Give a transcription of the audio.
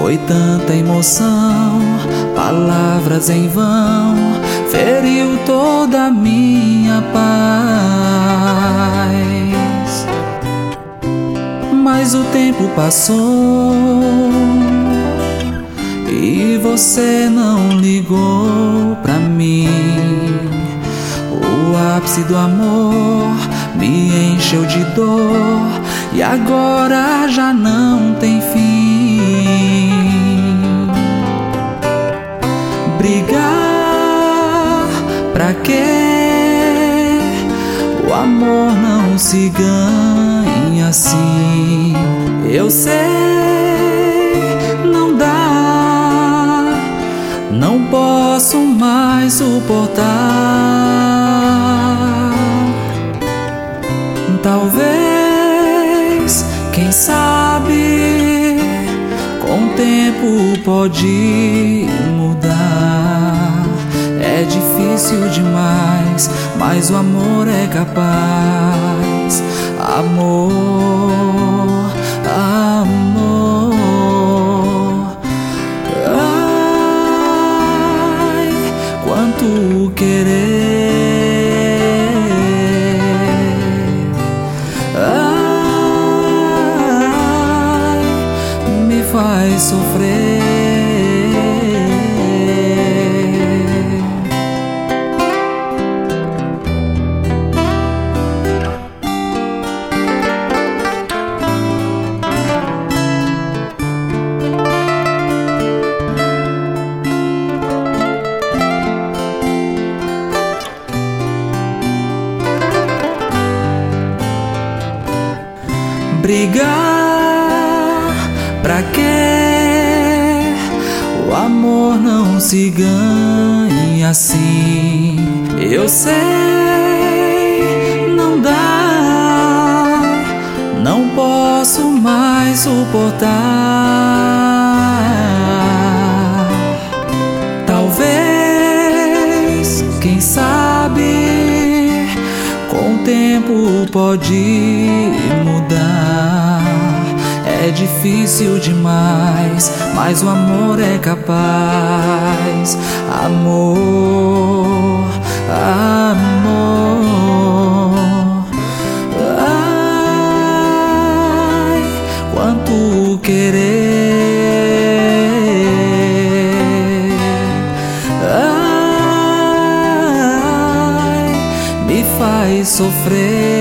Foi tanta emoção, palavras em vão, feriu toda a minha paz. Mas o tempo passou e você não ligou pra mim. O ápice do amor me encheu de dor e agora já não tem fim. Brigar pra quê? O amor não se ganha assim. Eu sei, não dá, não posso mais suportar. Talvez, quem sabe, com o tempo pode mudar. É difícil demais, mas o amor é capaz. Amor, amor. Ai, quanto querer. Faz sofrer. Brigar pra quê? O amor não se ganha assim. Eu sei, não dá, não posso mais suportar. Talvez, quem sabe, com o tempo pode mudar. É difícil demais, mas o amor é capaz. Amor, amor. Ai, quanto querer. Ai, me faz sofrer.